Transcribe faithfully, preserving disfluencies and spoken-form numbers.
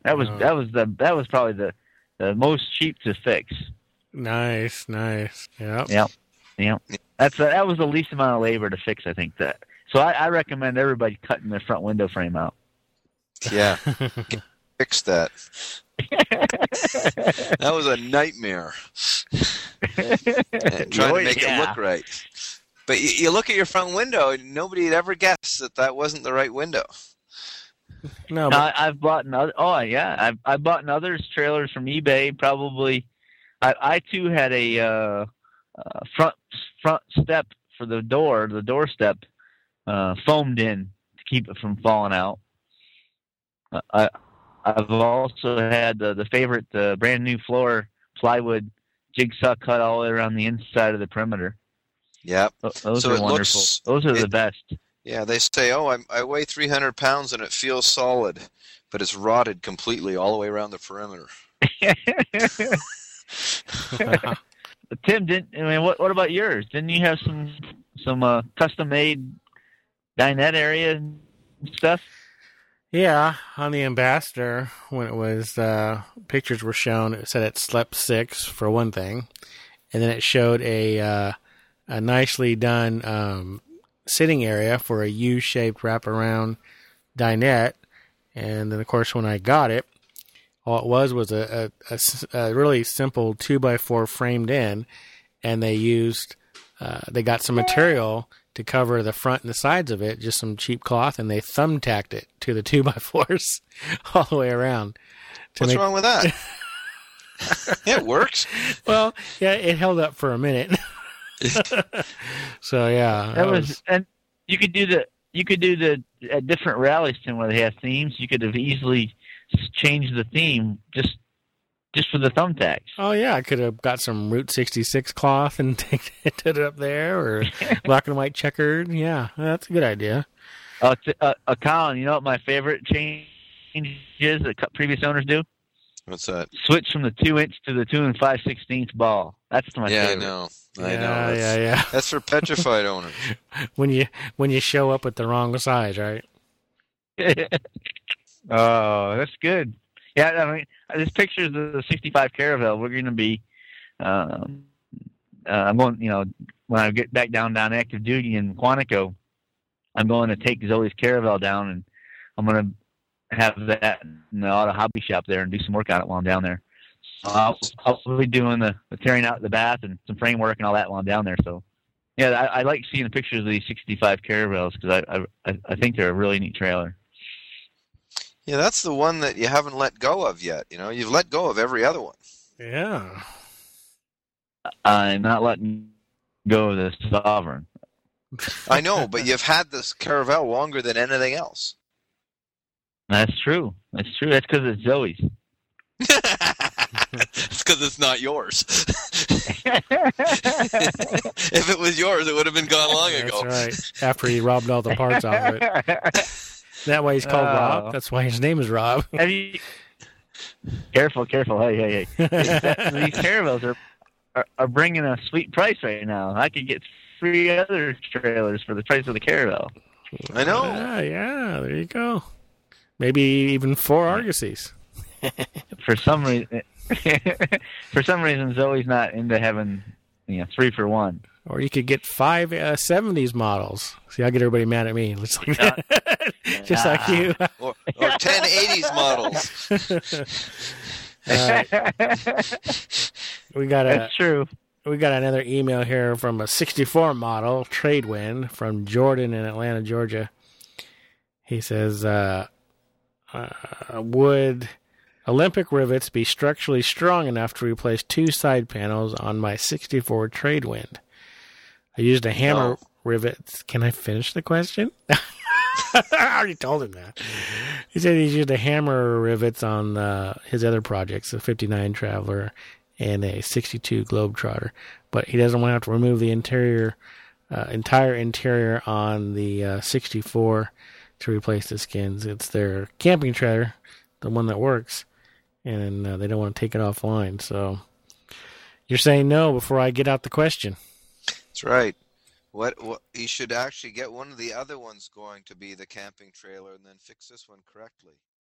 That was Oh. that was the that was probably the the most cheap to fix. Nice, nice. Yep. Yep, yep. That's a, that was the least amount of labor to fix. I think that. So I, I recommend everybody cutting their front window frame out. Yeah. Fix that. That was a nightmare. And trying Oh, to make yeah. it look right. But you, you look at your front window, and nobody would ever guess that that wasn't the right window. No, No, but I, I've bought in other. Oh yeah, I've I've bought in others trailers from eBay. Probably, I I too had a uh, uh, front front step for the door, the door step, uh, foamed in to keep it from falling out. Uh, I I've also had the the favorite uh, brand new floor plywood jigsaw cut all the way around the inside of the perimeter. Yep. Th- Those So are it wonderful. looks- Those are it- the best. Yeah, they say, oh, I, I weigh three hundred pounds and it feels solid, but it's rotted completely all the way around the perimeter. Tim, didn't I mean? What What about yours? Didn't you have some some uh, custom made dinette area and stuff? yeah, on the Ambassador, when it was uh, pictures were shown, it said it slept six for one thing, and then it showed a uh, a nicely done um, sitting area for a U-shaped wraparound dinette, and then of course when I got it, all it was was a, a- a s- a really simple two by four framed in, and they used uh, they got some material to cover the front and the sides of it, just some cheap cloth, and they thumbtacked it to the two by fours all the way around. to What's make- wrong with that? Yeah, it works. Well, yeah, it held up for a minute. So yeah, That was, and you could do the you could do the at different rallies, Tim, where they have themes. You could have easily s- changed the theme just just for the thumbtacks. Oh yeah, I could have got some Route sixty-six cloth and take it it up there, or black and white checkered. Yeah, that's a good idea. Uh, t- uh, uh, Colin, you know what my favorite change is that cu- previous owners do? What's that? Switch from the two inch to the two and five sixteenths ball. That's my Yeah, I favorite. know. I yeah, know. That's, yeah, yeah. that's for petrified owners. When you when you show up at the wrong size, right? Oh, that's good. Yeah, I mean, this picture of the sixty-five Caravel. We're going to be, um, uh, I'm going, you know, when I get back down down active duty in Quantico, I'm going to take Zoe's Caravel down, and I'm going to have that in the auto hobby shop there and do some work on it while I'm down there. I'll, I'll be doing the, the tearing out the bath and some framework and all that while I'm down there. So, yeah, I, I like seeing the pictures of these sixty-five Caravels because I, I I think they're a really neat trailer. Yeah, that's the one that you haven't let go of yet. You know, you've let go of every other one. Yeah. I'm not letting go of the Sovereign. I know, but you've had this Caravel longer than anything else. That's true. That's true. That's because it's Zoe's. It's because it's not yours. If it was yours, it would have been gone long That's ago. right. After he robbed all the parts off it. That why he's called Oh. Rob. That's why his name is Rob. Have you? Careful, careful. Hey, hey, hey. These Caravels are, are are bringing a sweet price right now. I could get three other trailers for the price of the Caravel. I know. Yeah, yeah. There you go. Maybe even four Argosies. For some reason, for some reason, Zoe's not into having, you know, three for one. Or you could get five uh, seventies models. See, I get everybody mad at me. Just like, Just like you. Or, or ten eighties models. We got a That's true. we got another email here from a sixty-four model trade wind from Jordan in Atlanta, Georgia. He says, uh, uh, would Olympic rivets be structurally strong enough to replace two side panels on my sixty-four trade wind? I used a hammer No. rivet. Can I finish the question? I already told him that. He said he's used a hammer rivets on uh, his other projects, a fifty-nine Traveler and a sixty-two Globetrotter, but he doesn't want to have to remove the interior, uh, entire interior on the uh, sixty-four to replace the skins. It's their camping trailer, the one that works, and uh, they don't want to take it offline. So you're saying no before I get out the question. That's right. What, what you should actually get one of the other ones going to be the camping trailer and then fix this one correctly.